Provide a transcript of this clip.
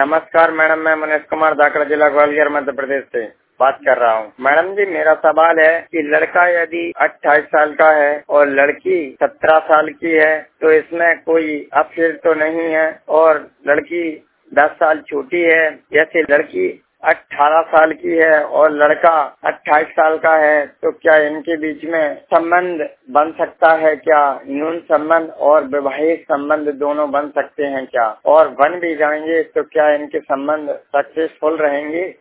नमस्कार मैडम, मैं मनीष कुमार धाकड़, जिला ग्वालियर, मध्य प्रदेश से बात कर रहा हूँ। मैडम जी, मेरा सवाल है कि लड़का यदि 28 साल का है और लड़की 17 साल की है तो इसमें कोई अपराध तो नहीं है, और लड़की 10 साल छोटी है, जैसे लड़की 18 साल की है और लड़का 28 साल का है, तो क्या इनके बीच में संबंध बन सकता है क्या? न्यून संबंध और वैवाहिक संबंध दोनों बन सकते हैं क्या? और बन भी जाएंगे तो क्या इनके संबंध सक्सेसफुल रहेंगे?